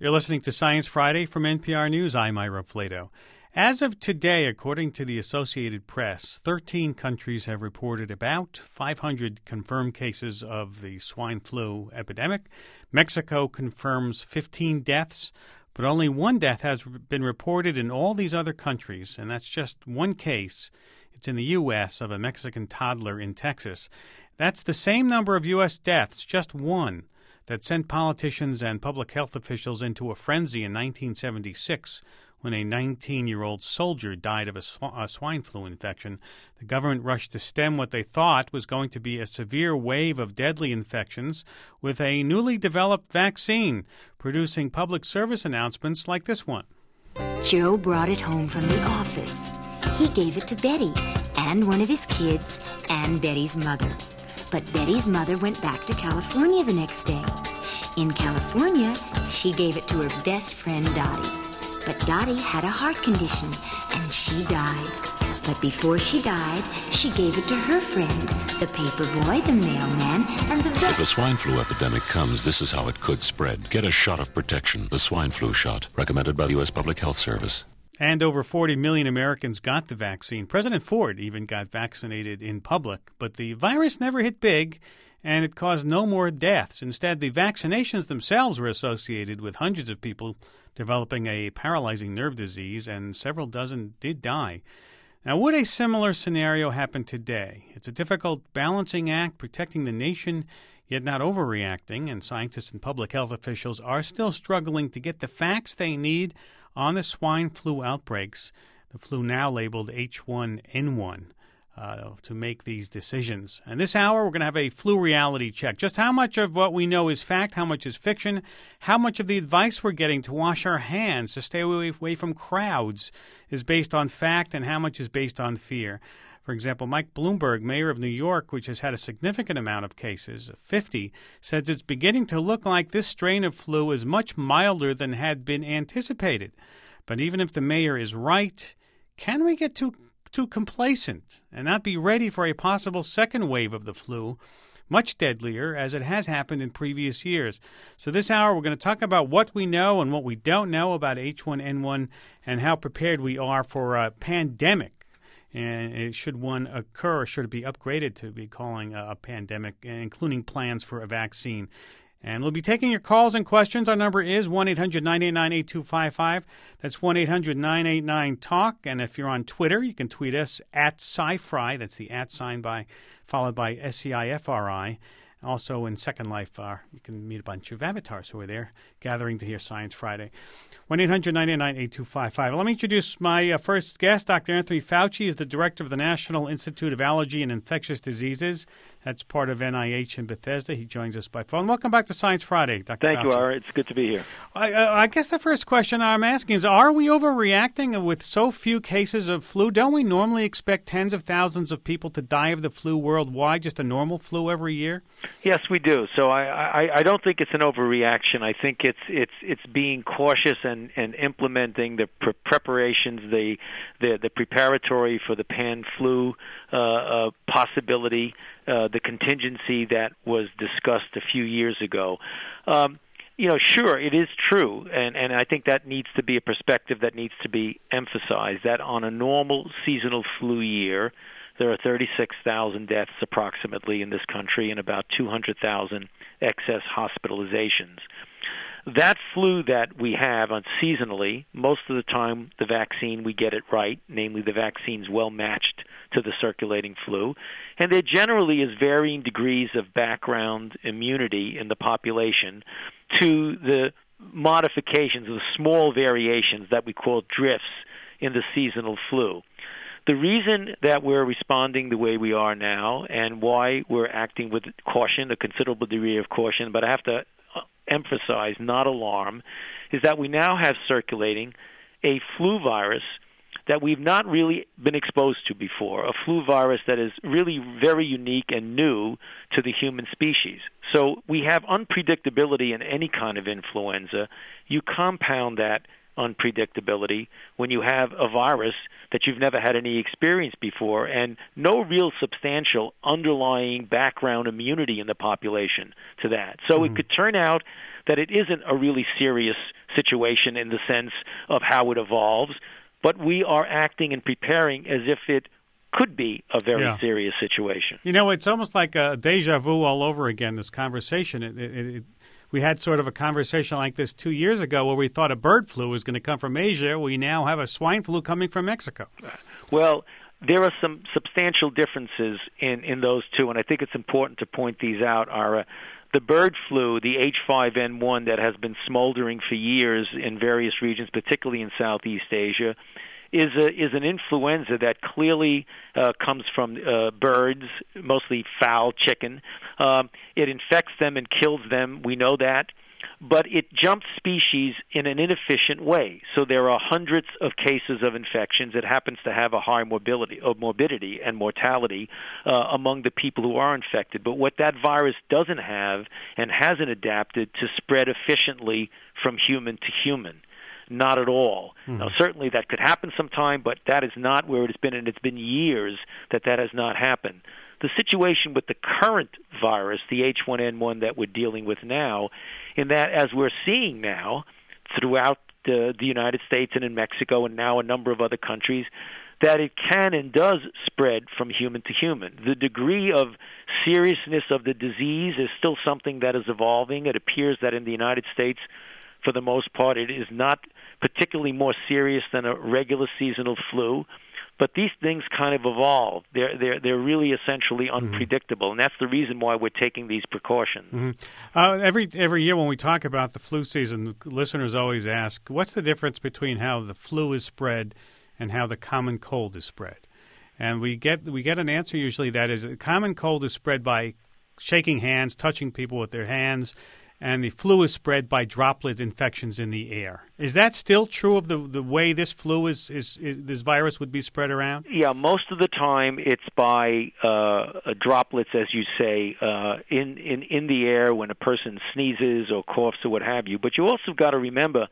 You're listening to Science Friday from NPR News. I'm Ira Flato. As of today, according to the Associated Press, 13 countries have reported about 500 confirmed cases of the swine flu epidemic. Mexico confirms 15 deaths, but only one death has been reported in all these other countries, and that's just one case. It's in the U.S. of a Mexican toddler in Texas. That's the same number of U.S. deaths, just one, that sent politicians and public health officials into a frenzy in 1976 when a 19-year-old soldier died of a swine flu infection. The government rushed to stem what they thought was going to be a severe wave of deadly infections with a newly developed vaccine, producing public service announcements like this one. Joe brought it home from the office. He gave it to Betty and one of his kids and Betty's mother. But Betty's mother went back to California the next day. In California, she gave it to her best friend, Dottie. But Dottie had a heart condition, and she died. But before she died, she gave it to her friend, the paper boy, the mailman, and the vet. If the swine flu epidemic comes, this is how it could spread. Get a shot of protection, the swine flu shot, recommended by the U.S. Public Health Service. And over 40 million Americans got the vaccine. President Ford even got vaccinated in public, but the virus never hit big, and it caused no more deaths. Instead, the vaccinations themselves were associated with hundreds of people developing a paralyzing nerve disease, and several dozen did die. Now, would a similar scenario happen today? It's a difficult balancing act, protecting the nation, yet not overreacting, and scientists and public health officials are still struggling to get the facts they need on the swine flu outbreaks, the flu now labeled H1N1, to make these decisions. And this hour, we're going to have a flu reality check. Just how much of what we know is fact, how much is fiction, how much of the advice we're getting to wash our hands, to stay away from crowds, is based on fact, and how much is based on fear. For example, Mike Bloomberg, mayor of New York, which has had a significant amount of cases, 50, says it's beginning to look like this strain of flu is much milder than had been anticipated. But even if the mayor is right, can we get too complacent and not be ready for a possible second wave of the flu, much deadlier, as it has happened in previous years? So this hour, we're going to talk about what we know and what we don't know about H1N1 and how prepared we are for a pandemic. And should one occur, or should it be upgraded to be calling a pandemic, including plans for a vaccine? And we'll be taking your calls and questions. Our number is 1-800-989-8255. That's 1-800-989-TALK. And if you're on Twitter, you can tweet us at SciFri. That's the @ sign followed by SCIFRI. Also in Second Life, you can meet a bunch of avatars who are there gathering to hear Science Friday. 1-800-989-8255. Let me introduce my first guest. Dr. Anthony Fauci is the director of the National Institute of Allergy and Infectious Diseases. That's part of NIH in Bethesda. He joins us by phone. Welcome back to Science Friday, Dr. Fauci. Thank you, Ira. It's good to be here. I guess the first question I'm asking is, are we overreacting with so few cases of flu? Don't we normally expect tens of thousands of people to die of the flu worldwide, just a normal flu every year? Yes, we do. So I don't think it's an overreaction. I think it's being cautious and implementing the preparations, the preparatory for the pan flu possibility, the contingency that was discussed a few years ago. Sure, it is true, and I think that needs to be a perspective that needs to be emphasized, that on a normal seasonal flu year, there are 36,000 deaths approximately in this country and about 200,000 excess hospitalizations. That flu that we have on seasonally, most of the time the vaccine, we get it right, namely the vaccine's well matched to the circulating flu, and there generally is varying degrees of background immunity in the population to the modifications, the small variations that we call drifts in the seasonal flu. The reason that we're responding the way we are now and why we're acting with caution, a considerable degree of caution, but I have to emphasize, not alarm, is that we now have circulating a flu virus that we've not really been exposed to before, a flu virus that is really very unique and new to the human species. So we have unpredictability in any kind of influenza. You compound that unpredictability when you have a virus that you've never had any experience before and no real substantial underlying background immunity in the population to that. So it could turn out that it isn't a really serious situation in the sense of how it evolves, but we are acting and preparing as if it could be a very serious situation. You know, it's almost like a deja vu all over again, this conversation. We had sort of a conversation like this 2 years ago where we thought a bird flu was going to come from Asia. We now have a swine flu coming from Mexico. Well, there are some substantial differences in those two, and I think it's important to point these out. The bird flu, the H5N1 that has been smoldering for years in various regions, particularly in Southeast Asia, is an influenza that clearly comes from birds, mostly fowl, chicken. It infects them and kills them. We know that. But it jumps species in an inefficient way. So there are hundreds of cases of infections. It happens to have a high morbidity and mortality among the people who are infected. But what that virus doesn't have and hasn't adapted to spread efficiently from human to human. Not at all. Mm-hmm. Now, certainly that could happen sometime, but that is not where it has been, and it's been years that has not happened. The situation with the current virus, the H1N1 that we're dealing with now, in that as we're seeing now throughout the United States and in Mexico and now a number of other countries, that it can and does spread from human to human. The degree of seriousness of the disease is still something that is evolving. It appears that in the United States, for the most part, it is not particularly more serious than a regular seasonal flu, but these things kind of evolve. They're really essentially unpredictable, and that's the reason why we're taking these precautions. Every year when we talk about the flu season, listeners always ask, what's the difference between how the flu is spread and how the common cold is spread? And we get an answer usually that is the common cold is spread by shaking hands, touching people with their hands, and the flu is spread by droplet infections in the air. Is that still true of the way this flu is this virus would be spread around? Yeah, most of the time it's by droplets, as you say, in the air when a person sneezes or coughs or what have you. But you also got to remember,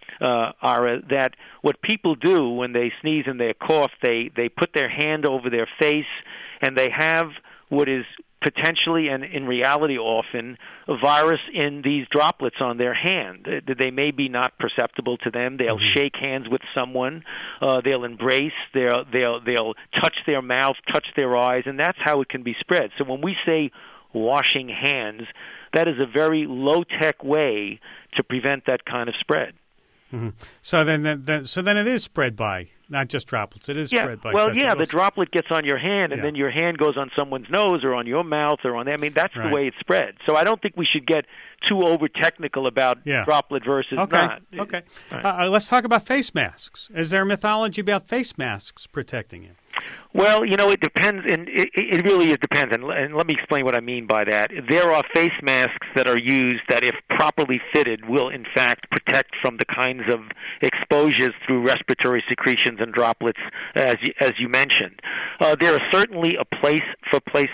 Ara, that what people do when they sneeze and they cough, they put their hand over their face and they have what is potentially and in reality often a virus in these droplets on their hand. They may be not perceptible to them. They'll shake hands with someone. They'll embrace. They'll touch their mouth, touch their eyes, and that's how it can be spread. So when we say washing hands, that is a very low-tech way to prevent that kind of spread. Mm-hmm. So then it is spread by not just droplets. It is spread by. Well, the droplet gets on your hand, and then your hand goes on someone's nose or on your mouth or on. I mean, that's the way it's spread. So I don't think we should get too over technical about droplet versus not. Okay. Right. Let's talk about face masks. Is there mythology about face masks protecting you? Well, it depends, and it really depends, and let me explain what I mean by that. There are face masks that are used that, if properly fitted, will in fact protect from the kinds of exposures through respiratory secretions and droplets, as you mentioned. There is certainly a place for face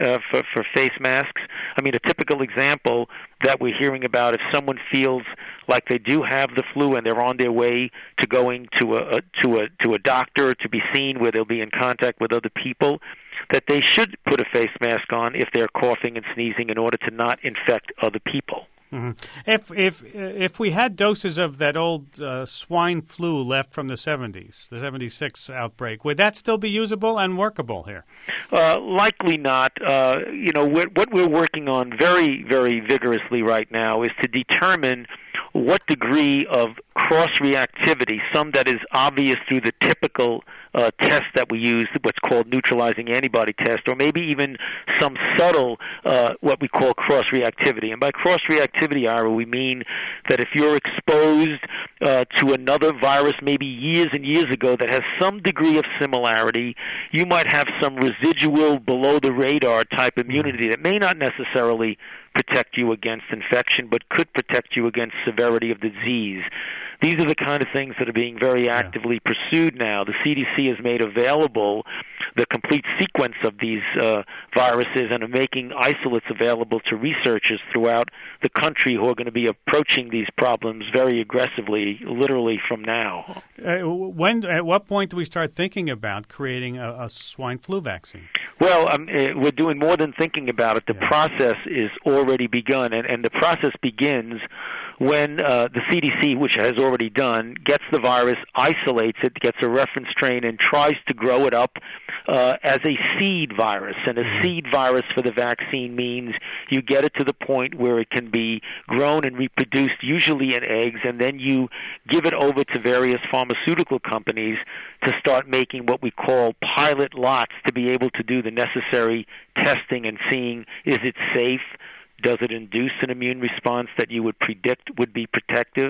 masks. I mean, a typical example that we're hearing about, if someone feels like they do have the flu and they're on their way to going to a doctor to be seen where they'll be in contact with other people, that they should put a face mask on if they're coughing and sneezing in order to not infect other people. Mm-hmm. If we had doses of that old swine flu left from the 70s, the 76 outbreak, would that still be usable and workable here? Likely not. What we're working on very, very vigorously right now is to determine what degree of cross-reactivity, some that is obvious through the typical test that we use, what's called neutralizing antibody test, or maybe even some subtle what we call cross-reactivity. And by cross-reactivity, Ira, we mean that if you're exposed to another virus maybe years and years ago that has some degree of similarity, you might have some residual below-the-radar type immunity that may not necessarily protect you against infection, but could protect you against severity of the disease. These are the kind of things that are being very actively pursued now. The CDC has made available the complete sequence of these viruses and are making isolates available to researchers throughout the country who are going to be approaching these problems very aggressively, literally from now. At what point do we start thinking about creating a swine flu vaccine? Well, we're doing more than thinking about it. The process is already begun, and the process begins when the CDC, which has already done, gets the virus, isolates it, gets a reference strain, and tries to grow it up as a seed virus. And a seed virus for the vaccine means you get it to the point where it can be grown and reproduced, usually in eggs, and then you give it over to various pharmaceutical companies to start making what we call pilot lots to be able to do the necessary testing and seeing, is it safe? Does it induce an immune response that you would predict would be protective?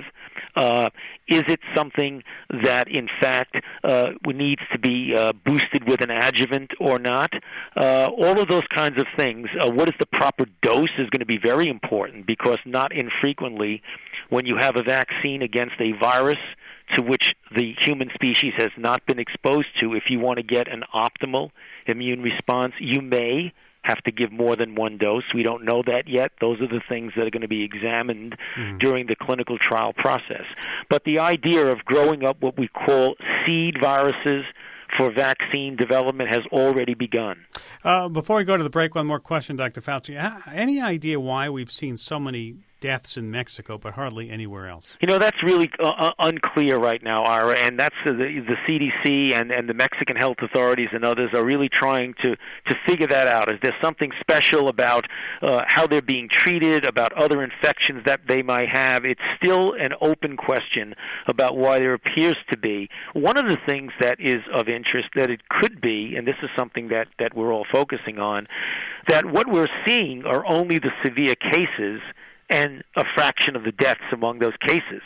Is it something that, in fact, needs to be boosted with an adjuvant or not? All of those kinds of things. What is the proper dose is going to be very important, because not infrequently when you have a vaccine against a virus to which the human species has not been exposed to, if you want to get an optimal immune response, you may have to give more than one dose. We don't know that yet. Those are the things that are going to be examined during the clinical trial process. But the idea of growing up what we call seed viruses for vaccine development has already begun. Before we go to the break, one more question, Dr. Fauci. Any idea why we've seen so many deaths in Mexico but hardly anywhere else? That's really unclear right now, Ira, and that's the CDC and the Mexican health authorities and others are really trying to figure that out. Is there something special about how they're being treated, about other infections that they might have? It's still an open question about why there appears to be. One of the things that is of interest that it could be, and this is something that we're all focusing on, that what we're seeing are only the severe cases and a fraction of the deaths among those cases.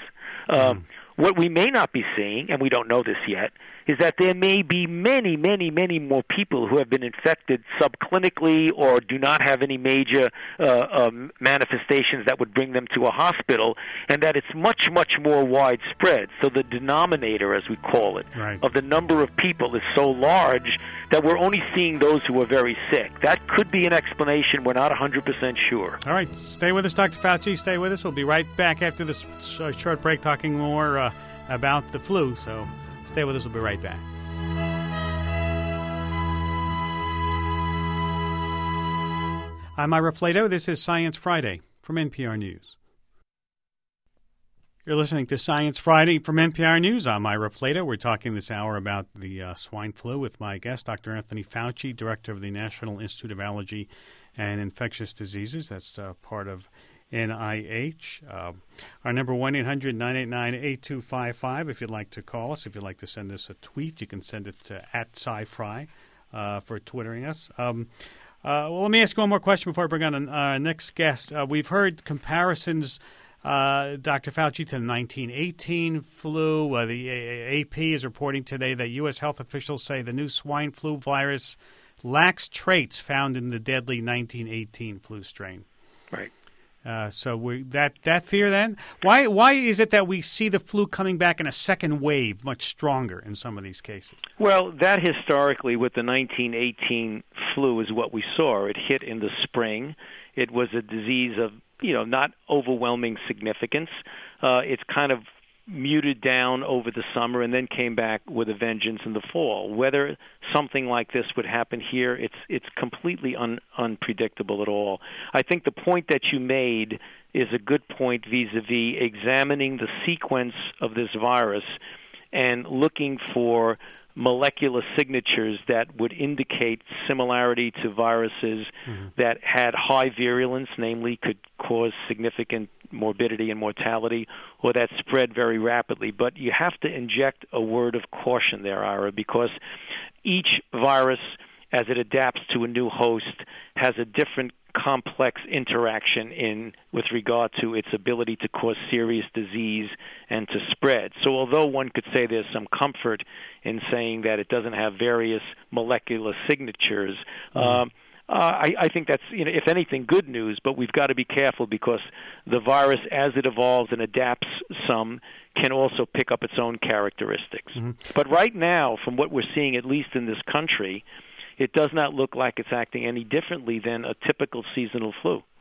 What we may not be seeing, and we don't know this yet, is that there may be many, many, many more people who have been infected subclinically or do not have any major manifestations that would bring them to a hospital, and that it's much, much more widespread. So the denominator, as we call it, of the number of people is so large that we're only seeing those who are very sick. That could be an explanation. We're not 100% sure. All right. Stay with us, Dr. Fauci. Stay with us. We'll be right back after this short break talking more about the flu. So stay with us. We'll be right back. I'm Ira Flato. This is Science Friday from NPR News. You're listening to Science Friday from NPR News. I'm Ira Flato. We're talking this hour about the swine flu with my guest, Dr. Anthony Fauci, director of the National Institute of Allergy and Infectious Diseases. That's part of NIH. Our number 1-800-989-8255 if you'd like to call us. If you'd like to send us a tweet, you can send it to @SciFri for twittering us. Well, let me ask you one more question before I bring on our next guest. We've heard comparisons, Dr. Fauci, to the 1918 flu. The AP is reporting today that U.S. health officials say the new swine flu virus lacks traits found in the deadly 1918 flu strain. Right. So that fear then? Why is it that we see the flu coming back in a second wave much stronger in some of these cases? Well, that historically with the 1918 flu is what we saw. It hit in the spring. It was a disease of not overwhelming significance. It's kind of muted down over the summer and then came back with a vengeance in the fall. Whether something like this would happen here, it's completely unpredictable at all. I think the point that you made is a good point vis-a-vis examining the sequence of this virus and looking for molecular signatures that would indicate similarity to viruses that had high virulence, namely could cause significant morbidity and mortality, or that spread very rapidly. But you have to inject a word of caution there, Ira, because each virus, as it adapts to a new host, has a different complex interaction with regard to its ability to cause serious disease and to spread. So although one could say there's some comfort in saying that it doesn't have various molecular signatures, I think that's, if anything, good news, but we've got to be careful because the virus, as it evolves and adapts some, can also pick up its own characteristics. But right now, from what we're seeing, at least in this country, it does not look like it's acting any differently than a typical seasonal flu.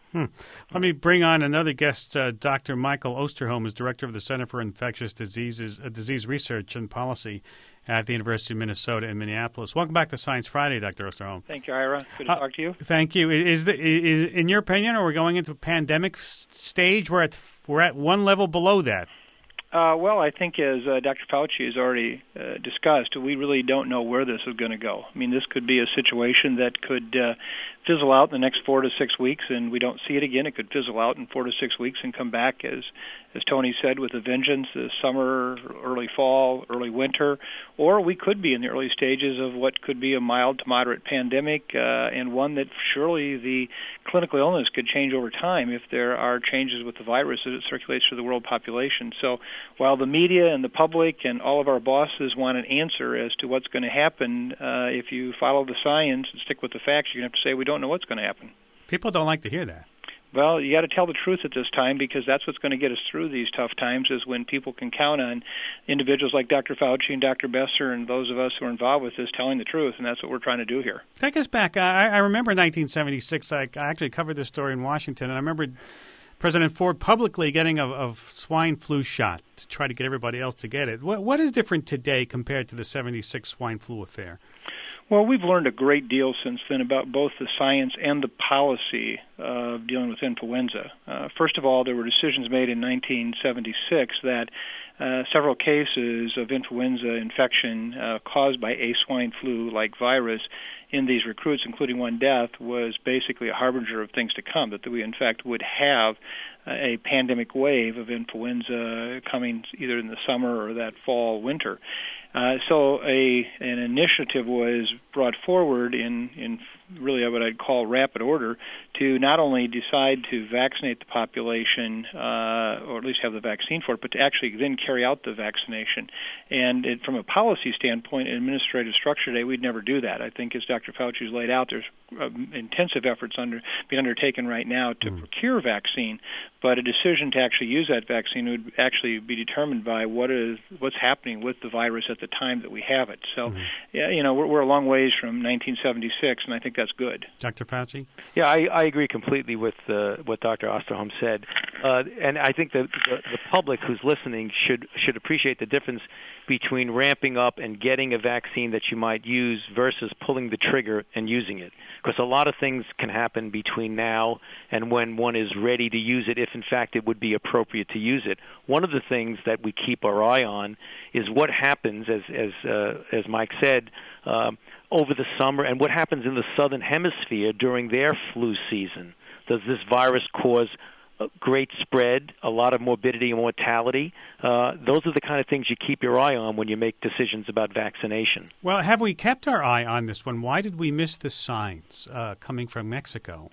Let me bring on another guest, Dr. Michael Osterholm, is director of the Center for Infectious Disease Research and Policy at the University of Minnesota in Minneapolis. Welcome back to Science Friday, Dr. Osterholm. Thank you, Ira. Good to talk to you. Thank you. Is in your opinion, are we going into a pandemic stage? We're at one level below that. Well, I think as Dr. Fauci has already discussed, we really don't know where this is going to go. I mean, this could be a situation that could fizzle out in the next 4 to 6 weeks, and we don't see it again. It could fizzle out in 4 to 6 weeks and come back, as Tony said, with a vengeance, this summer, early fall, early winter, or we could be in the early stages of what could be a mild to moderate pandemic, and one that surely the clinical illness could change over time if there are changes with the virus as it circulates through the world population. So while the media and the public and all of our bosses want an answer as to what's going to happen, if you follow the science and stick with the facts, you're going to have to say we don't know what's going to happen. People don't like to hear that. Well, you got to tell the truth at this time, because that's what's going to get us through these tough times, is when people can count on individuals like Dr. Fauci and Dr. Besser and those of us who are involved with this telling the truth, and that's what we're trying to do here. Take us back. I remember 1976. I actually covered this story in Washington, and I remember President Ford publicly getting a swine flu shot to try to get everybody else to get it. What is different today compared to the 76 swine flu affair? Well, we've learned a great deal since then about both the science and the policy of dealing with influenza. First of all, there were decisions made in 1976 that several cases of influenza infection caused by a swine flu-like virus in these recruits, including one death, was basically a harbinger of things to come, that we, in fact, would have a pandemic wave of influenza coming either in the summer or that fall, winter. So an initiative was brought forward in really what I'd call rapid order to not only decide to vaccinate the population, or at least have the vaccine for it, but to actually then carry out the vaccination. And from a policy standpoint, administrative structure today, we'd never do that. I think as Dr. Fauci has laid out, there's intensive efforts being undertaken right now to procure vaccine, but a decision to actually use that vaccine would actually be determined by what's happening with the virus at the time that we have it. So, we're a long ways from 1976, and I think that's good. Dr. Fauci? Yeah, I agree completely with what Dr. Osterholm said, and I think that the public who's listening should appreciate the difference between ramping up and getting a vaccine that you might use versus pulling the trigger and using it. Because a lot of things can happen between now and when one is ready to use it, if in fact it would be appropriate to use it. One of the things that we keep our eye on is what happens, as Mike said, over the summer, and what happens in the southern hemisphere during their flu season. Does this virus cause great spread, a lot of morbidity and mortality? Those are the kind of things you keep your eye on when you make decisions about vaccination. Well, have we kept our eye on this one? Why did we miss the signs coming from Mexico?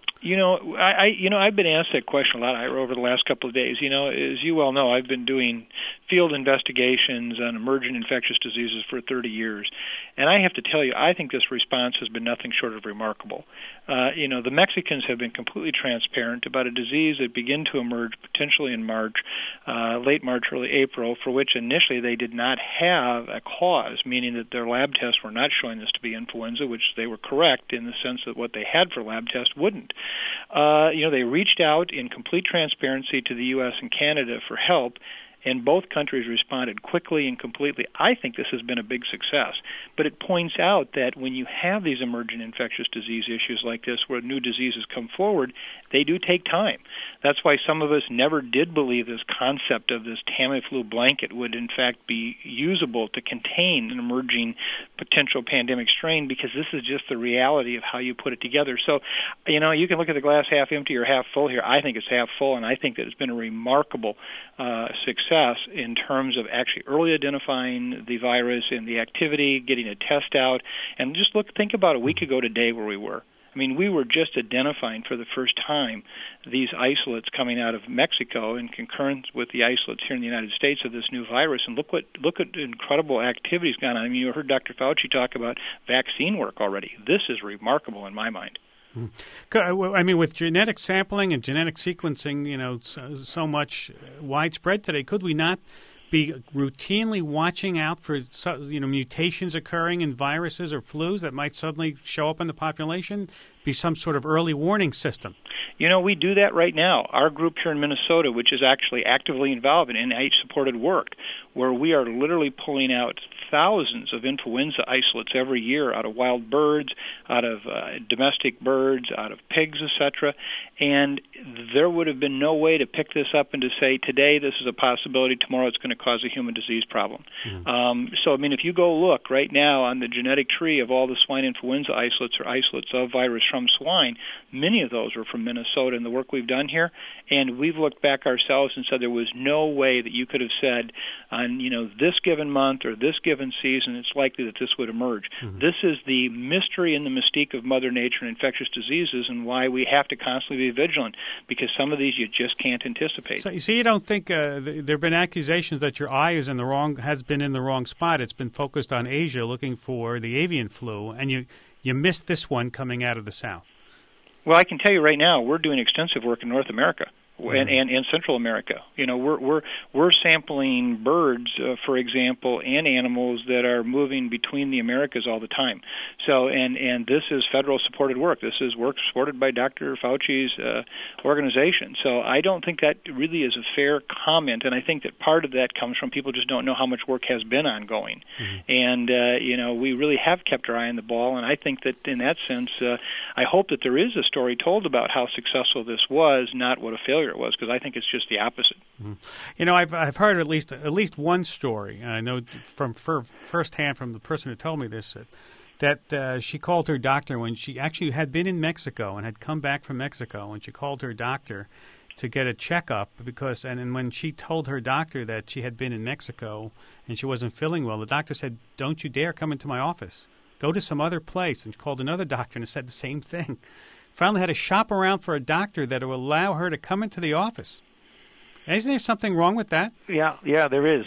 I've been asked that question a lot over the last couple of days. As you well know, I've been doing field investigations on emergent infectious diseases for 30 years. And I have to tell you, I think this response has been nothing short of remarkable. The Mexicans have been completely transparent about a disease that began to emerge potentially in March, late March, early April, for which initially they did not have a cause, meaning that their lab tests were not showing this to be influenza, which they were correct in the sense that what they had for lab tests wouldn't. They reached out in complete transparency to the U.S. and Canada for help, and both countries responded quickly and completely. I think this has been a big success. But it points out that when you have these emergent infectious disease issues like this, where new diseases come forward, they do take time. That's why some of us never did believe this concept of this Tamiflu blanket would in fact be usable to contain an emerging potential pandemic strain, because this is just the reality of how you put it together. So, you can look at the glass half empty or half full here. I think it's half full, and I think that it's been a remarkable success in terms of actually early identifying the virus and the activity, getting a test out, and just think about a week ago today where we were. I mean, we were just identifying for the first time these isolates coming out of Mexico in concurrence with the isolates here in the United States of this new virus. And look at incredible activities gone on. I mean, you heard Dr. Fauci talk about vaccine work already. This is remarkable in my mind. I mean, with genetic sampling and genetic sequencing, so much widespread today, could we not be routinely watching out for mutations occurring in viruses or flus that might suddenly show up in the population be some sort of early warning system. We do that right now. Our group here in Minnesota, which is actually actively involved in NIH-supported work, where we are literally pulling out thousands of influenza isolates every year out of wild birds, out of domestic birds, out of pigs, etc. And there would have been no way to pick this up and to say, today this is a possibility, tomorrow it's going to cause a human disease problem. So, if you go look right now on the genetic tree of all the swine influenza isolates or isolates of virus from swine, many of those are from Minnesota and the work we've done here. And we've looked back ourselves and said there was no way that you could have said on, this given month or this given season, it's likely that this would emerge. This is the mystery and the mystique of Mother Nature and infectious diseases, and why we have to constantly be vigilant, because some of these you just can't anticipate. So you don't think there have been accusations that your eye has been in the wrong spot. It's been focused on Asia looking for the avian flu, and you missed this one coming out of the South. Well, I can tell you right now, we're doing extensive work in North America and Central America. We're sampling birds, for example, and animals that are moving between the Americas all the time. So, and this is federal supported work. This is work supported by Dr. Fauci's organization. So I don't think that really is a fair comment, and I think that part of that comes from people just don't know how much work has been ongoing. And we really have kept our eye on the ball, and I think that in that sense, I hope that there is a story told about how successful this was, not what a failure it was, because I think it's just the opposite. I've heard at least one story. I know from firsthand from the person who told me this that she called her doctor when she actually had been in Mexico and had come back from Mexico, and she called her doctor to get a checkup and when she told her doctor that she had been in Mexico and she wasn't feeling well, the doctor said, "Don't you dare come into my office. Go to some other place." And called another doctor and said the same thing. Finally had to shop around for a doctor that will allow her to come into the office. Isn't there something wrong with that? Yeah, there is,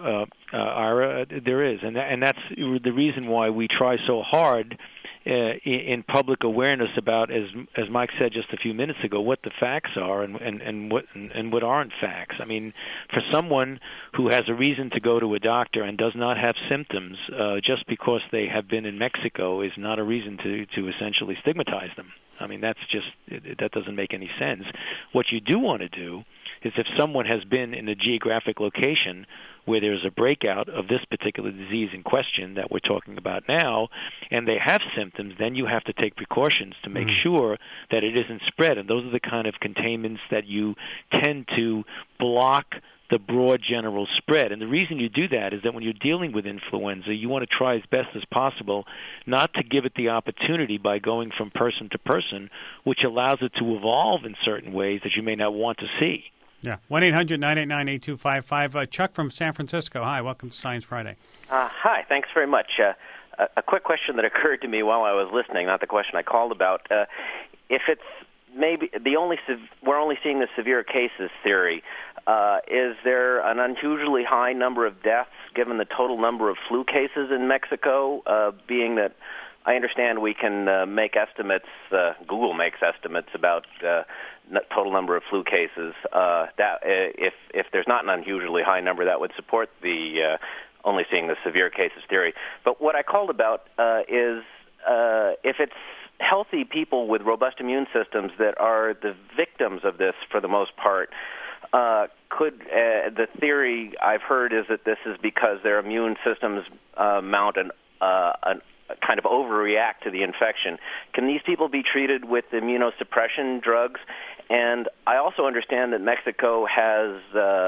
Ira. There is, and that's the reason why we try so hard in public awareness about, as Mike said just a few minutes ago, what the facts are and what aren't facts. For someone who has a reason to go to a doctor and does not have symptoms, just because they have been in Mexico is not a reason to essentially stigmatize them. That doesn't make any sense. What you do want to do is, if someone has been in a geographic location where there's a breakout of this particular disease in question that we're talking about now, and they have symptoms, then you have to take precautions to make sure that it isn't spread. And those are the kind of containments that you tend to block the broad general spread. And the reason you do that is that when you're dealing with influenza, you want to try as best as possible not to give it the opportunity by going from person to person, which allows it to evolve in certain ways that you may not want to see. Yeah, 1-800-989-8255. Chuck from San Francisco. Hi, welcome to Science Friday. Hi, thanks very much. A quick question that occurred to me while I was listening, not the question I called about. If it's maybe we're only seeing the severe cases theory, is there an unusually high number of deaths given the total number of flu cases in Mexico, being that I understand we can make estimates, Google makes estimates about total number of flu cases. That if there's not an unusually high number, that would support the only seeing the severe cases theory. But what I called about is if it's healthy people with robust immune systems that are the victims of this for the most part, could the theory I've heard is that this is because their immune systems mount an kind of overreact to the infection. Can these people be treated with immunosuppression drugs? And I also understand that Mexico has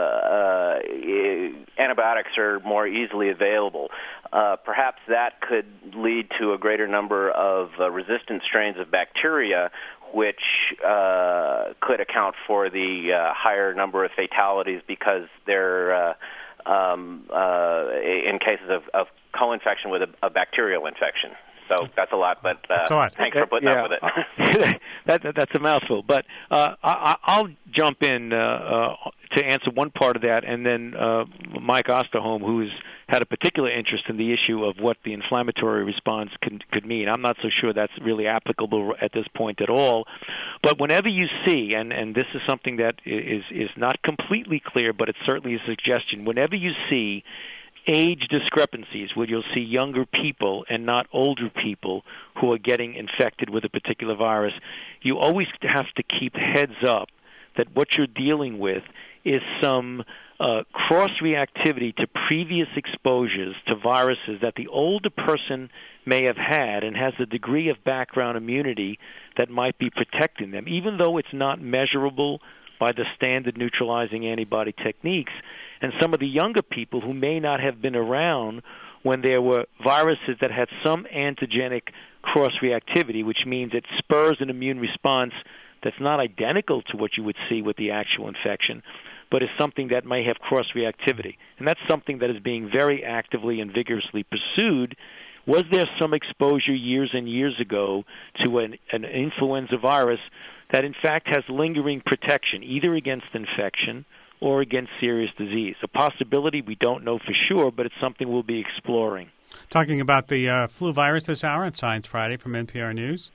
antibiotics are more easily available. Perhaps that could lead to a greater number of resistant strains of bacteria, which could account for the higher number of fatalities because they're in cases of co-infection with a bacterial infection. So that's a lot, but thanks for putting up with it. That's a mouthful. But I'll jump in to answer one part of that, and then Mike Osterholm, who's had a particular interest in the issue of what the inflammatory response could mean. I'm not so sure that's really applicable at this point at all. But whenever you see, and this is something that is not completely clear, but it's certainly a suggestion, whenever you see age discrepancies where you'll see younger people and not older people who are getting infected with a particular virus, you always have to keep heads up that what you're dealing with is some cross-reactivity to previous exposures to viruses that the older person may have had and has a degree of background immunity that might be protecting them, even though it's not measurable by the standard neutralizing antibody techniques. And some of the younger people who may not have been around when there were viruses that had some antigenic cross-reactivity, which means it spurs an immune response that's not identical to what you would see with the actual infection, but is something that may have cross-reactivity. And that's something that is being very actively and vigorously pursued. Was there some exposure years and years ago to an influenza virus that in fact has lingering protection, either against infection or against serious disease? A possibility, we don't know for sure, but it's something we'll be exploring. Talking about the flu virus this hour on Science Friday from NPR News.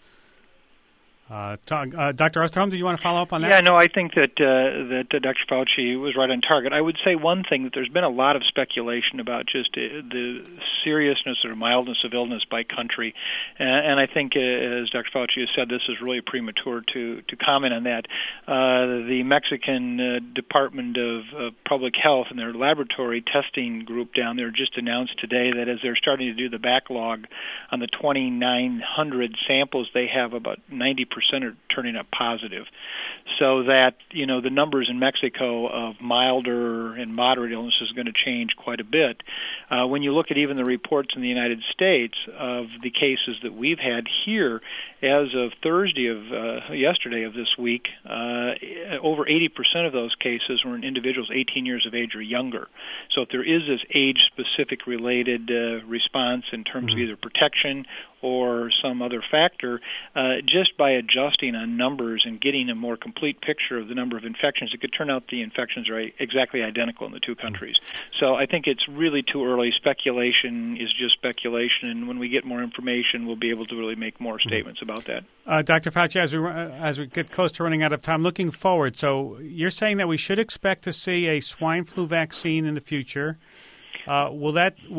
Dr. Osterholm, do you want to follow up on that? Yeah, no, I think that Dr. Fauci was right on target. I would say one thing, that there's been a lot of speculation about just the seriousness or mildness of illness by country, and I think, as Dr. Fauci has said, this is really premature to comment on that. The Mexican Department of Public Health and their laboratory testing group down there just announced today that as they're starting to do the backlog on the 2,900 samples they have, about 90% are turning up positive. So that, the numbers in Mexico of milder and moderate illness is going to change quite a bit. When you look at even the reports in the United States of the cases that we've had here, as of yesterday of this week, over 80% of those cases were in individuals 18 years of age or younger. So if there is this age-specific related response in terms of either protection or some other factor, just by adjusting on numbers and getting a more complete picture of the number of infections, it could turn out the infections are exactly identical in the two countries. So I think it's really too early. Speculation is just speculation, and when we get more information, we'll be able to really make more statements about that. Dr. Fauci, as we get close to running out of time, looking forward, so you're saying that we should expect to see a swine flu vaccine in the future. Will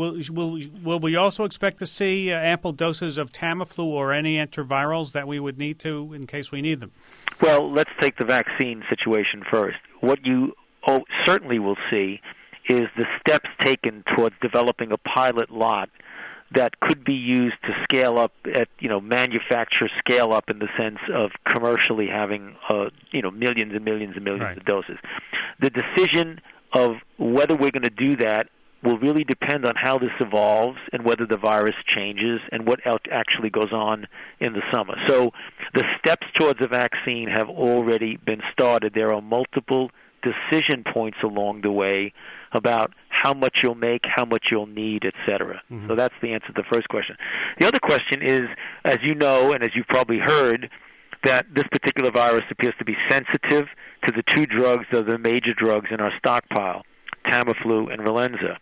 we also expect to see ample doses of Tamiflu or any antivirals that we would need to in case we need them? Well, let's take the vaccine situation first. What you certainly will see is the steps taken towards developing a pilot lot that could be used to scale up manufacture scale up in the sense of commercially having millions and millions and millions of doses. The decision of whether we're going to do that will really depend on how this evolves and whether the virus changes and what else actually goes on in the summer. So the steps towards a vaccine have already been started. There are multiple decision points along the way about how much you'll make, how much you'll need, etc. So that's the answer to the first question. The other question is, as you know and as you've probably heard, that this particular virus appears to be sensitive to the two drugs that are the major drugs in our stockpile, Tamiflu and Relenza.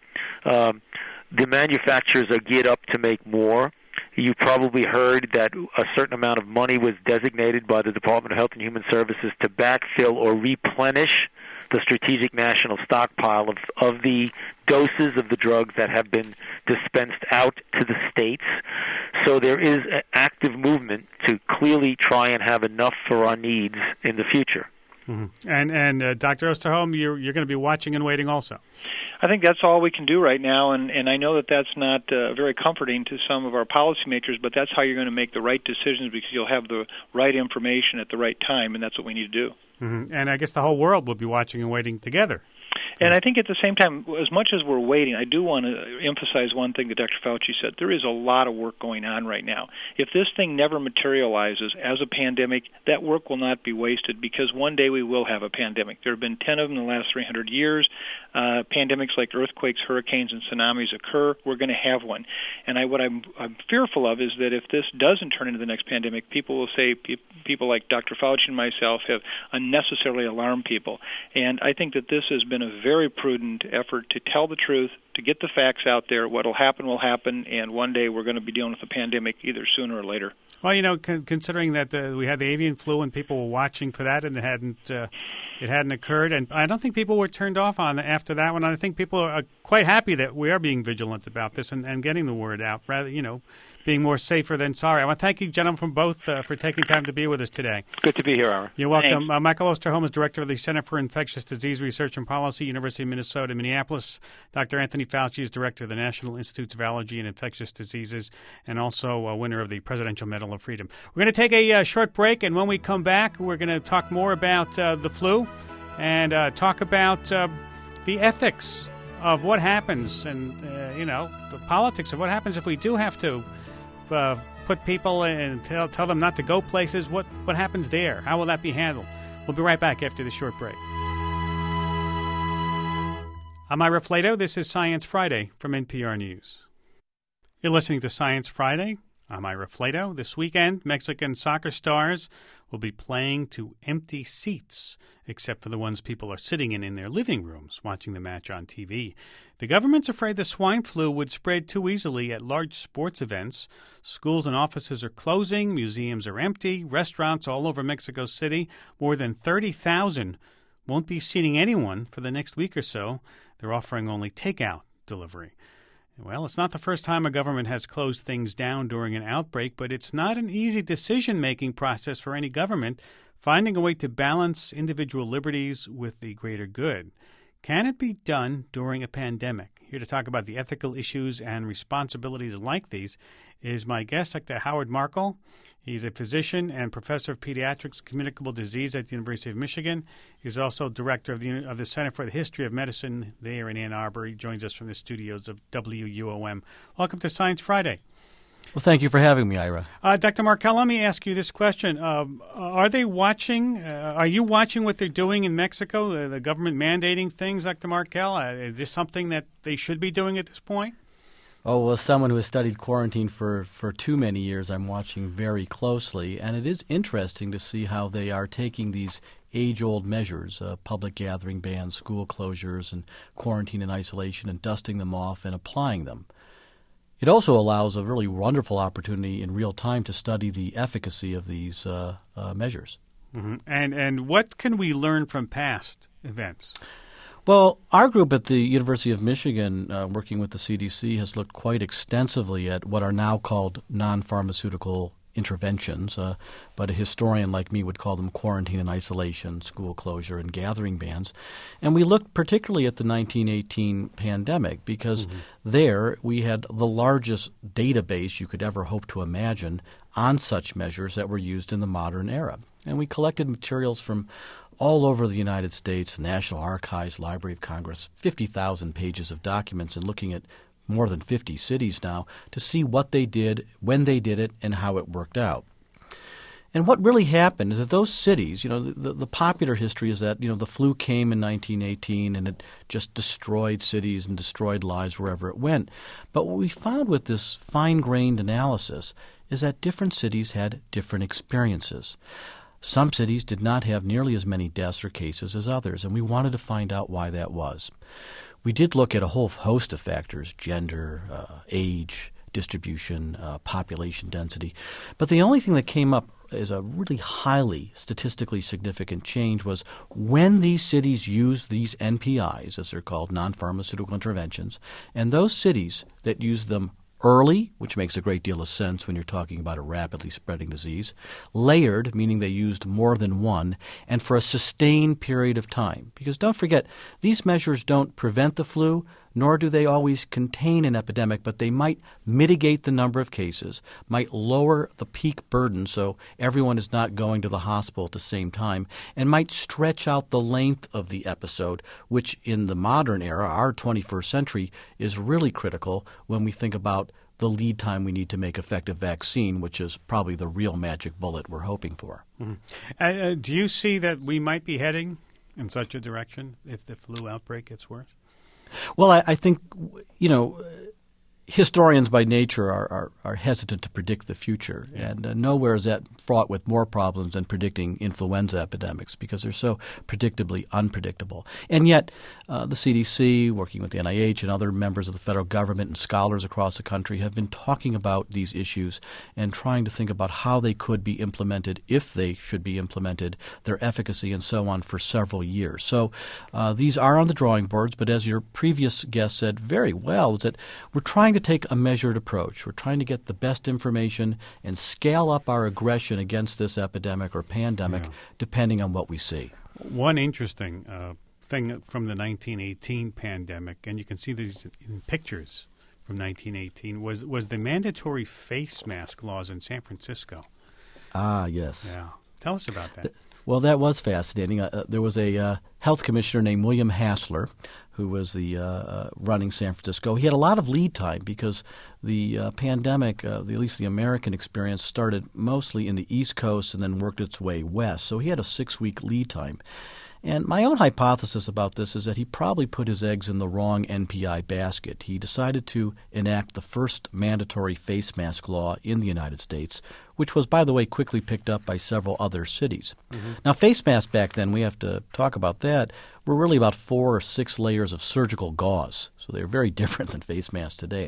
The manufacturers are geared up to make more. You probably heard that a certain amount of money was designated by the Department of Health and Human Services to backfill or replenish the strategic national stockpile of the doses of the drugs that have been dispensed out to the states. So there is an active movement to clearly try and have enough for our needs in the future. And Dr. Osterholm, you're going to be watching and waiting also. I think that's all we can do right now, and I know that that's not very comforting to some of our policymakers, but that's how you're going to make the right decisions, because you'll have the right information at the right time, and that's what we need to do. And I guess the whole world will be watching and waiting together. And I think at the same time, as much as we're waiting, I do want to emphasize one thing that Dr. Fauci said. There is a lot of work going on right now. If this thing never materializes as a pandemic, that work will not be wasted, because one day we will have a pandemic. There have been 10 of them in the last 300 years. Pandemics like earthquakes, hurricanes, and tsunamis occur. We're going to have one. And what I'm fearful of is that if this doesn't turn into the next pandemic, people will say, people like Dr. Fauci and myself have unnecessarily alarmed people. And I think that this has been a very prudent effort to tell the truth, to get the facts out there. What will happen will happen, and one day we're going to be dealing with a pandemic either sooner or later. Well, considering that we had the avian flu and people were watching for that, and it hadn't occurred, and I don't think people were turned off on after that one. I think people are quite happy that we are being vigilant about this and getting the word out, rather, being more safer than sorry. I want to thank you, gentlemen, from both for taking time to be with us today. Good to be here, Ira. You're welcome. Michael Osterholm is Director of the Center for Infectious Disease Research and Policy, University of Minnesota, Minneapolis. Dr. Anthony Fauci is Director of the National Institutes of Allergy and Infectious Diseases, and also a winner of the Presidential Medal of Freedom. We're going to take a short break, and when we come back, we're going to talk more about the flu and talk about the ethics of what happens and, the politics of what happens if we do have to put people in and tell them not to go places. What happens there? How will that be handled? We'll be right back after this short break. I'm Ira Flato. This is Science Friday from NPR News. You're listening to Science Friday. I'm Ira Flato. This weekend, Mexican soccer stars will be playing to empty seats, except for the ones people are sitting in their living rooms watching the match on TV. The government's afraid the swine flu would spread too easily at large sports events. Schools and offices are closing, museums are empty, restaurants all over Mexico City, more than 30,000 won't be seating anyone for the next week or so. They're offering only takeout delivery. Well, it's not the first time a government has closed things down during an outbreak, but it's not an easy decision-making process for any government, finding a way to balance individual liberties with the greater good. Can it be done during a pandemic? Here to talk about the ethical issues and responsibilities like these is my guest, Dr. Howard Markel. He's a physician and professor of pediatrics and communicable disease at the University of Michigan. He's also director of the Center for the History of Medicine there in Ann Arbor. He joins us from the studios of WUOM. Welcome to Science Friday. Well, thank you for having me, Ira. Dr. Markel, let me ask you this question. Are they watching? Are you watching what they're doing in Mexico, the government mandating things, Dr. Markel? Is this something that they should be doing at this point? Oh, well, as someone who has studied quarantine for too many years, I'm watching very closely. And it is interesting to see how they are taking these age-old measures, public gathering bans, school closures, and quarantine and isolation, and dusting them off and applying them. It also allows a really wonderful opportunity in real time to study the efficacy of these measures. Mm-hmm. And what can we learn from past events? Well, our group at the University of Michigan, working with the CDC, has looked quite extensively at what are now called non-pharmaceutical interventions, but a historian like me would call them quarantine and isolation, school closure, and gathering bans. And we looked particularly at the 1918 pandemic because there we had the largest database you could ever hope to imagine on such measures that were used in the modern era. And we collected materials from all over the United States, National Archives, Library of Congress, 50,000 pages of documents, and looking at more than 50 cities now to see what they did, when they did it, and how it worked out. And what really happened is that those cities, the popular history is that, the flu came in 1918 and it just destroyed cities and destroyed lives wherever it went. But what we found with this fine-grained analysis is that different cities had different experiences. Some cities did not have nearly as many deaths or cases as others, and we wanted to find out why that was. We did look at a whole host of factors, gender, age, distribution, population density. But the only thing that came up as a really highly statistically significant change was when these cities used these NPIs, as they're called, non-pharmaceutical interventions, and those cities that used them early, which makes a great deal of sense when you're talking about a rapidly spreading disease, layered, meaning they used more than one, and for a sustained period of time. Because don't forget, these measures don't prevent the flu, nor do they always contain an epidemic, but they might mitigate the number of cases, might lower the peak burden so everyone is not going to the hospital at the same time, and might stretch out the length of the episode, which in the modern era, our 21st century, is really critical when we think about the lead time we need to make effective vaccine, which is probably the real magic bullet we're hoping for. Mm-hmm. Do you see that we might be heading in such a direction if the flu outbreak gets worse? Well, I think, historians by nature are hesitant to predict the future, and nowhere is that fraught with more problems than predicting influenza epidemics because they're so predictably unpredictable. And yet, the CDC, working with the NIH and other members of the federal government and scholars across the country, have been talking about these issues and trying to think about how they could be implemented, if they should be implemented, their efficacy, and so on for several years. So these are on the drawing boards, but as your previous guest said very well, is that we're trying to take a measured approach. We're trying to get the best information and scale up our aggression against this epidemic or pandemic depending on what we see. One interesting thing from the 1918 pandemic, and you can see these in pictures from 1918, was the mandatory face mask laws in San Francisco. Ah, yes. Yeah. Tell us about that. Well, that was fascinating. There was a health commissioner named William Hassler who was the running San Francisco. He had a lot of lead time because the pandemic, at least the American experience, started mostly in the East Coast and then worked its way west. So he had a 6-week lead time. And my own hypothesis about this is that he probably put his eggs in the wrong NPI basket. He decided to enact the first mandatory face mask law in the United States, which was, by the way, quickly picked up by several other cities. Mm-hmm. Now, face masks back then, we have to talk about that, were really about 4 or 6 layers of surgical gauze. So they were very different than face masks today.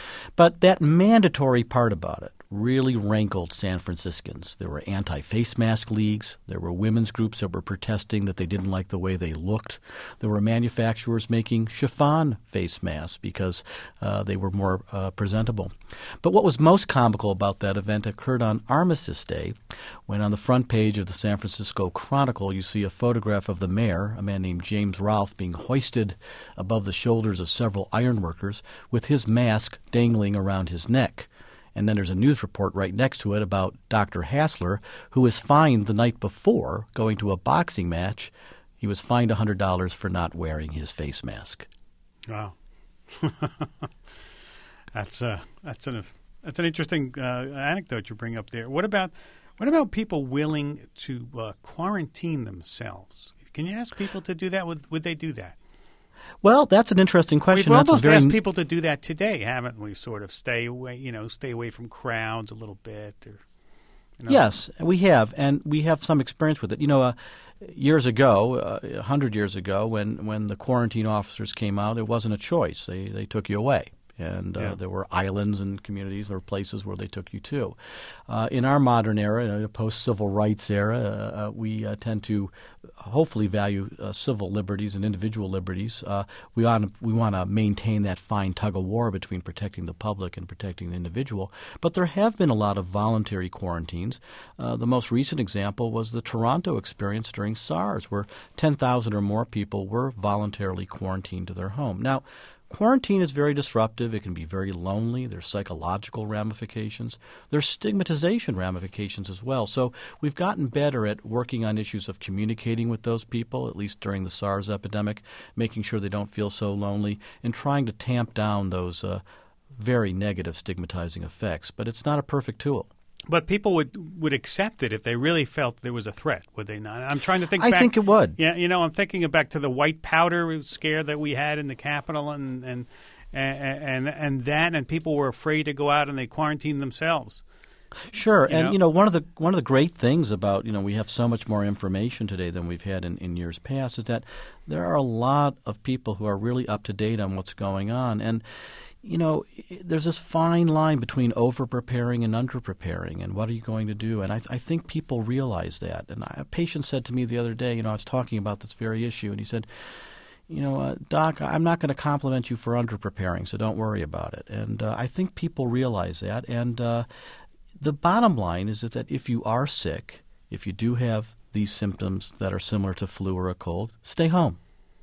But that mandatory part about it really rankled San Franciscans. There were anti-face mask leagues. There were women's groups that were protesting that they didn't like the way they looked. There were manufacturers making chiffon face masks because they were more presentable. But what was most comical about that event occurred on Armistice Day, when on the front page of the San Francisco Chronicle you see a photograph of the mayor, a man named James Rolfe, being hoisted above the shoulders of several ironworkers with his mask dangling around his neck. And then there's a news report right next to it about Dr. Hassler, who was fined the night before going to a boxing match. He was fined $100 for not wearing his face mask. Wow. That's an interesting anecdote you bring up there. What about people willing to quarantine themselves? Can you ask people to do that? Would they do that? Well, that's an interesting question. We've almost asked people to do that today, haven't we? Sort of stay away from crowds a little bit. Yes, we have, and we have some experience with it. Years ago, 100 years ago, when the quarantine officers came out, it wasn't a choice. They took you away. And there were islands and communities or places where they took you to. In our modern era, the post-civil rights era, we tend to hopefully value civil liberties and individual liberties. We want to maintain that fine tug-of-war between protecting the public and protecting the individual. But there have been a lot of voluntary quarantines. The most recent example was the Toronto experience during SARS, where 10,000 or more people were voluntarily quarantined to their home. Now, quarantine is very disruptive. It can be very lonely. There's psychological ramifications. There's stigmatization ramifications as well. So we've gotten better at working on issues of communicating with those people, at least during the SARS epidemic, making sure they don't feel so lonely, and trying to tamp down those very negative stigmatizing effects. But it's not a perfect tool. But people would accept it if they really felt there was a threat, would they not? I'm trying to think back. I think it would. Yeah, I'm thinking back to the white powder scare that we had in the Capitol and people were afraid to go out and they quarantined themselves. Sure, and one of the great things about we have so much more information today than we've had in years past is that there are a lot of people who are really up to date on what's going on, and there's this fine line between over-preparing and under-preparing, and what are you going to do? And I think people realize that. And a patient said to me the other day, I was talking about this very issue, and he said, Doc, I'm not going to compliment you for under-preparing, so don't worry about it. And I think people realize that. And the bottom line is that if you are sick, if you do have these symptoms that are similar to flu or a cold, stay home.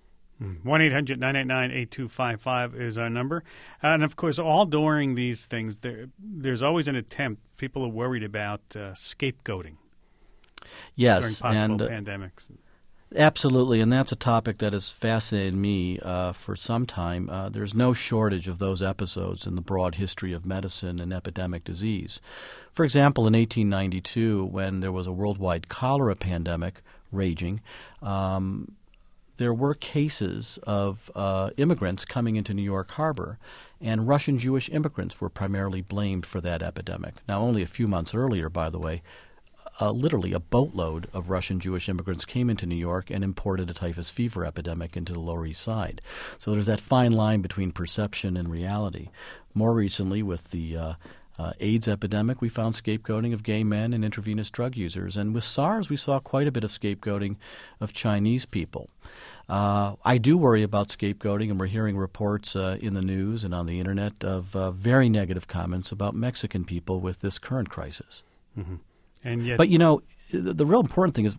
1-800-989-8255 is our number. And, of course, all during these things, there's always an attempt. People are worried about scapegoating during possible pandemics. Absolutely, and that's a topic that has fascinated me for some time. There's no shortage of those episodes in the broad history of medicine and epidemic disease. For example, in 1892, when there was a worldwide cholera pandemic raging, there were cases of immigrants coming into New York Harbor, and Russian Jewish immigrants were primarily blamed for that epidemic. Now, only a few months earlier, by the way, literally a boatload of Russian Jewish immigrants came into New York and imported a typhus fever epidemic into the Lower East Side. So there's that fine line between perception and reality. More recently, with the AIDS epidemic, we found scapegoating of gay men and intravenous drug users. And with SARS, we saw quite a bit of scapegoating of Chinese people. I do worry about scapegoating, and we're hearing reports in the news and on the Internet of very negative comments about Mexican people with this current crisis. Mm-hmm. And yet, but the real important thing is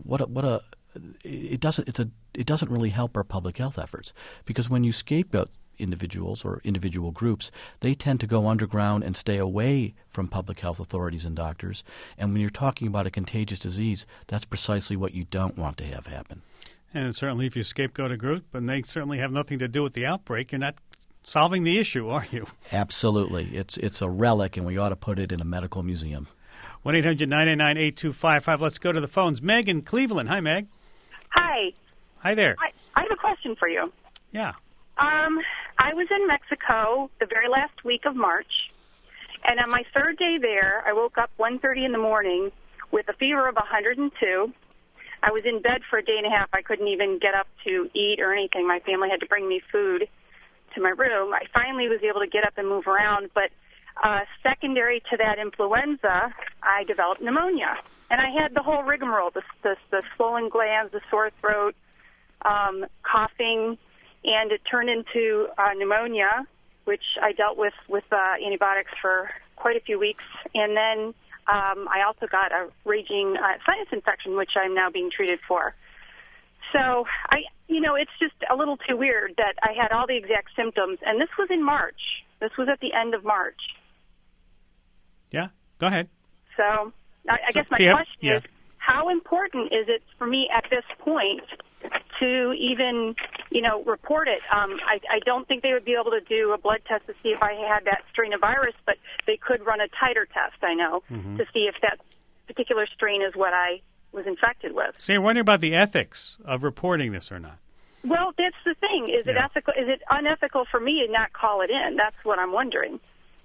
it doesn't really help our public health efforts, because when you scapegoat individuals or individual groups, they tend to go underground and stay away from public health authorities and doctors. And when you're talking about a contagious disease, that's precisely what you don't want to have happen. And certainly if you scapegoat a group, and they certainly have nothing to do with the outbreak, you're not solving the issue, are you? Absolutely. It's a relic, and we ought to put it in a medical museum. 1-800-989-8255. Let's go to the phones. Meg in Cleveland. Hi, Meg. Hi. Hi there. I have a question for you. Yeah. I was in Mexico the very last week of March, and on my third day there, I woke up 1:30 in the morning with a fever of 102. I was in bed for a day and a half. I couldn't even get up to eat or anything. My family had to bring me food to my room. I finally was able to get up and move around, but secondary to that influenza, I developed pneumonia. And I had the whole rigmarole, the swollen glands, the sore throat, coughing, and it turned into pneumonia, which I dealt with antibiotics for quite a few weeks. And then I also got a raging sinus infection, which I'm now being treated for. So, it's just a little too weird that I had all the exact symptoms. And this was in March. This was at the end of March. Yeah, go ahead. So, I guess my question is, how important is it for me at this point to even, report it? I don't think they would be able to do a blood test to see if I had that strain of virus, but they could run a titer test, I know, to see if that particular strain is what I was infected with. So you're wondering about the ethics of reporting this or not? Well, that's the thing. Is it ethical? Is it unethical for me to not call it in? That's what I'm wondering.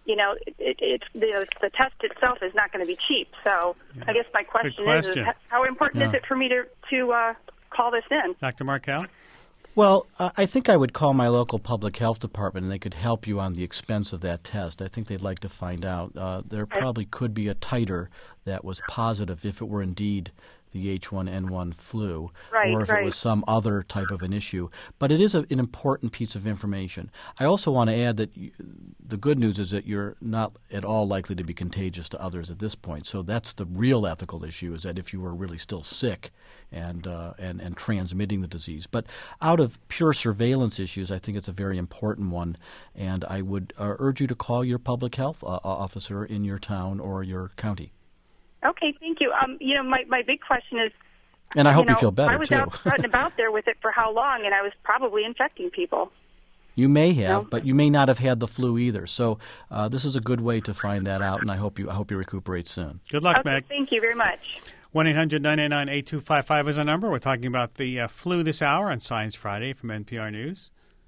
The test itself is not going to be cheap. So I guess my question is how important is it for me to call this in? Dr. Markell? Well, I think I would call my local public health department, and they could help you on the expense of that test. I think they'd like to find out. There probably could be a titer that was positive if it were indeed the H1N1 flu, or if it was some other type of an issue. But it is an important piece of information. I also want to add that the good news is that you're not at all likely to be contagious to others at this point. So that's the real ethical issue, is that if you were really still sick and transmitting the disease. But out of pure surveillance issues, I think it's a very important one, and I would urge you to call your public health officer in your town or your county. Okay, thank you. My big question is, and I hope you feel better, I was too. out strutting about there with it for how long, and I was probably infecting people. You may have, but you may not have had the flu either. So this is a good way to find that out, and I hope you recuperate soon. Good luck, Meg. Thank you very much. 1-800-989-8255 is the number. We're talking about the flu this hour on Science Friday from NPR News.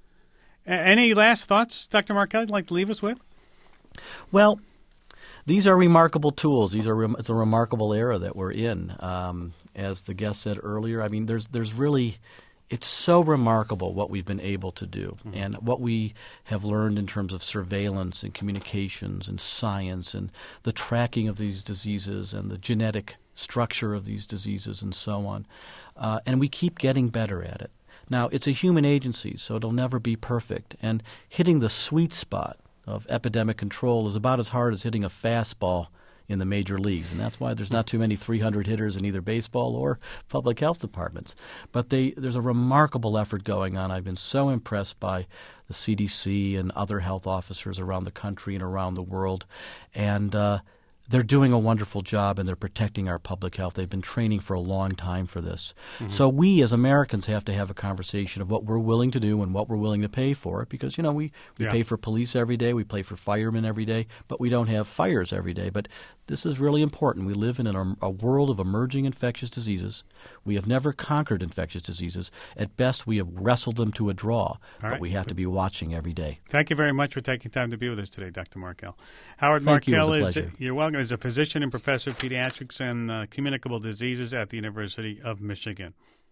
Any last thoughts, Dr. Markell, you'd like to leave us with? Well, these are remarkable tools. It's a remarkable era that we're in. As the guest said earlier, I mean, there's really, it's so remarkable what we've been able to do, and what we have learned in terms of surveillance and communications and science and the tracking of these diseases and the genetic structure of these diseases and so on. And we keep getting better at it. Now, it's a human agency, so it'll never be perfect. And hitting the sweet spot of epidemic control is about as hard as hitting a fastball in the major leagues, and that's why there's not too many 300 hitters in either baseball or public health departments. But there's a remarkable effort going on. I've been so impressed by the CDC and other health officers around the country and around the world, and they're doing a wonderful job, and they're protecting our public health. They've been training for a long time for this. So we as Americans have to have a conversation of what we're willing to do and what we're willing to pay for, because, we pay for police every day, we pay for firemen every day, but we don't have fires every day. But this is really important. We live in a world of emerging infectious diseases. We have never conquered infectious diseases. At best, we have wrestled them to a draw, but we have to be watching every day. Thank you very much for taking time to be with us today, Dr. Markell. Howard Thank Markell you. It was a pleasure. You're welcome. Long is a physician and professor of pediatrics and communicable diseases at the University of Michigan.